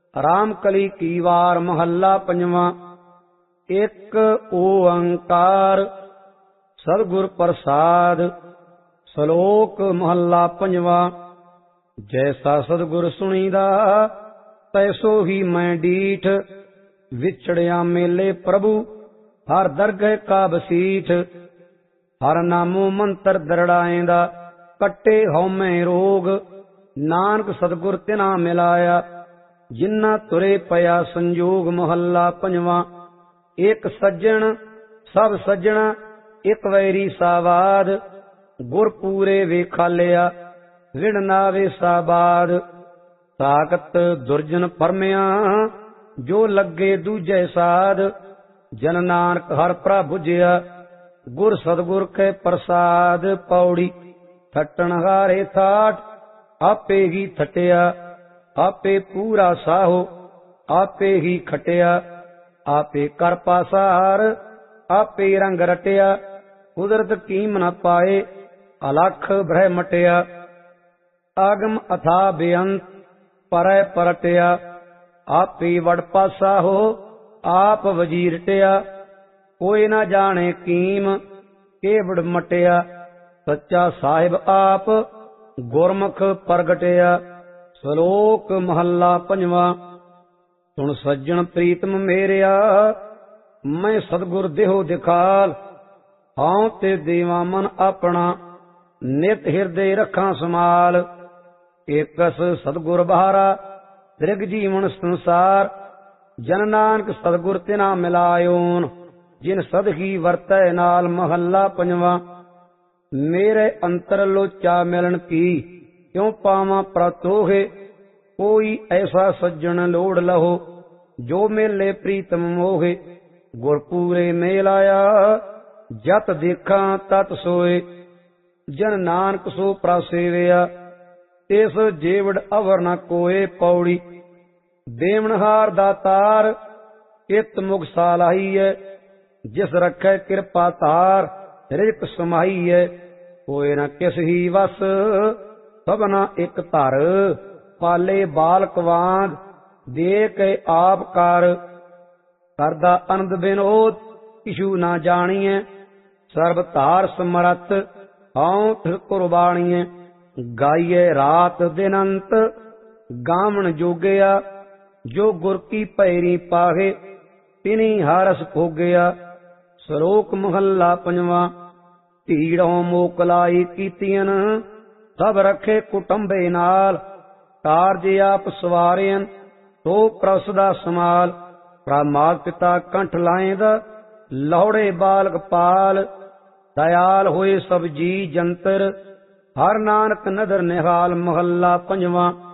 ਰਾਮ ਕਲੀ ਕੀ ਵਾਰ ਮਹੱਲਾ ਪੰਜਵਾਂ। ਇੱਕ ਓੰਕਾਰ ਸਤਿਗੁਰ ਪ੍ਰਸਾਦ। ਸ਼ਲੋਕ ਮਹੱਲਾ ਪੰਜਵਾਂ। ਜੈਸਾ ਸਤਿਗੁਰ ਸੁਣੀਦਾ ਤੈਸੋ ਹੀ ਮੈਂ ਡੀਠ। ਵਿਛੜਿਆ ਮੇਲੇ ਪ੍ਰਭੂ ਹਰ ਦਰਗਹਿ ਕਾ ਬਸੀਠ। ਹਰ ਨਾਮੋ ਮੰਤਰ ਦਰੜਾਏਂਦਾ ਕੱਟੇ ਹਉਮੈ ਰੋਗ। ਨਾਨਕ ਸਤਿਗੁਰ ਤਿਨਾ ਮਿਲਾਇਆ ਜਿਨ੍ਹਾਂ ਤੁਰੇ ਪਿਆ ਸੰਜੋਗ। ਮਹੱਲਾ ਪੰਜਵਾਂ। ਇੱਕ ਸੱਜਣ ਸਭ ਸੱਜਣਾ ਇੱਕ ਵੈਰੀ ਸਾਵਾਦ। ਗੁਰ ਪੂਰੇ ਵੇਖਾਲਿਆ ਵਿਣ ਨਾਵੇ ਸਾਬਾਦ। ਤਾਕਤ ਦੁਰਜਨ ਪਰਮਿਆ ਜੋ ਲੱਗੇ ਦੂਜੈ ਸਾਧ। ਜਨ ਨਾਨਕ ਹਰ ਪ੍ਰਭ ਬੁਝਿਆ ਗੁਰ ਸਤਿਗੁਰ ਕੈ ਪ੍ਰਸਾਦ। ਪੌੜੀ ਥੱਟਣ ਹਾਰੇ ਥਾਟ ਆਪੇ ਹੀ ਥਟਿਆ। ਆਪੇ ਪੂਰਾ ਸਾਹੋ ਆਪੇ ਹੀ ਖਟਿਆ। ਆਪੇ ਕਰ ਪਾਸਾਰ ਆਪੇ ਰੰਗ ਰਟਿਆ। ਕੁਦਰਤ ਕੀਮ ਨ ਪਾਏ ਅਲਖ ਬ੍ਰਹਿ ਮਟਿਆ। ਆਗਮ ਅਥਾ ਬੇਅੰਤ ਪਰੈ ਪਰਟਿਆ। ਆਪੇ ਵਡ ਪਾਸਾ ਹੋ ਆਪ ਵਜੀਰਟਿਆ। ਕੋਈ ਨਾ ਜਾਣੇ ਕੀਮ ਕੇਵੜ ਮਟਿਆ। ਸੱਚਾ ਸਾਹਿਬ ਆਪ ਗੁਰਮੁਖ ਪ੍ਰਗਟਿਆ। ਸ਼ਲੋਕ ਮਹੱਲਾ ਪੰਜਵਾਂ। ਸੁਣ ਸੱਜਣ ਪ੍ਰੀਤਮ ਮੇਰਿਆ ਮੈਂ ਸਤਿਗੁਰ ਦੇਹੋ ਦਿਖਾਲ। ਹਉ ਤੇ ਦੇਵਾ ਮਨ ਆਪਣਾ ਨਿਤ ਹਿਰਦੇ ਰੱਖਾਂ ਸਮਾਲ। ਏਕਸ ਸਤਿਗੁਰ ਬਹਾਰਾ ਤ੍ਰਿਗ ਜੀਵਨ ਸੰਸਾਰ। ਜਨ ਨਾਨਕ ਸਤਿਗੁਰ ਤਿਨਾ ਮਿਲਾਇਓਨ ਜਿਨ ਸਦਹੀ ਵਰਤੈ ਨਾਲ। ਮਹੱਲਾ ਪੰਜਵਾਂ। ਮੇਰੇ ਅੰਤਰ ਲੋਚਾ ਮਿਲਣ ਕੀ ਕਿਉ ਪਾਵਾਂ ਪ੍ਰਤੋਹੇ। ਕੋਈ ਐਸਾ ਸੱਜਣ ਲੋੜ ਲਹੋ ਜੋ ਮੇਲੇ ਪ੍ਰੀਤਮ ਮੋਹੇ। ਗੁਰ ਪੂਰੇ ਮੇਲ ਆਇਆ ਜਤ ਦੇਖਾਂ ਤਤ ਸੋਏ। ਜਨ ਨਾਨਕ ਸੋ ਪ੍ਰਸੇਵਿਆ ਇਸ ਜੀਵੜ ਅਵਰ ਨ ਕੋਏ। ਪੌੜੀ ਦੇਵਨਹਾਰ ਦਾਤਾਰ ਇਤ ਮੁਖ ਸਾਲਾਹੀਐ। ਜਿਸ ਰੱਖੈ ਕਿਰਪਾ ਧਾਰ ਰਿਜਕ ਸਮਾਈਐ। ਹੋਏ ਨ ਕਿਸ ਹੀ ਵਸ ਸਭਨਾ ਇੱਕ ਧਰ। ਪਾਲੇ ਬਾਲਕ ਵਾਂਗ ਦੇ ਕੇ ਆਪ ਕਰ। ਕਰਦਾ ਅਨੰਦ ਬਿਨੋਦ ਕਿਛੂ ਨਾ ਜਾਣੀਐ। ਸਰਬ ਧਾਰ ਸਮਰੱਥ ਹਉ ਤਿਸ ਕੁਰਬਾਣੀਐ। ਗਾਈਐ ਰਾਤ ਦਿਨ ਅੰਤ ਗਾਵਣ ਜੋਗਿਆ। ਜੋ ਗੁਰ ਕੀ ਭੈਰੀ ਪਾਹੇ ਤਿਨੀ ਹਰਸ ਭੋਗਿਆ। ਸ਼ਲੋਕ ਮਹੱਲਾ ਪੰਜਵਾਂ। ਧੀੜੋਂ ਮੋਕਲਾਈ ਕੀਤੀਆਂ ਸਭ ਰੱਖੇ ਕੁਟੰਬੇ ਨਾਲ। ਕਾਰਜ ਆਪ ਸਵਾਰਿਆਂ ਤੋ ਪ੍ਰਸ ਦਾ ਸਮਾਲ। ਪ੍ਰਮਾਦ ਪਿਤਾ ਕੰਠ ਲਾਏਂਦਾ ਲੌੜੇ ਬਾਲਕ ਪਾਲ। ਦਇਆਲ ਹੋਏ ਸਭ ਜੀ ਜੰਤਰ ਹਰ ਨਾਨਕ ਨਦਰ ਨਿਹਾਲ। ਮਹੱਲਾ ਪੰਜਵਾਂ।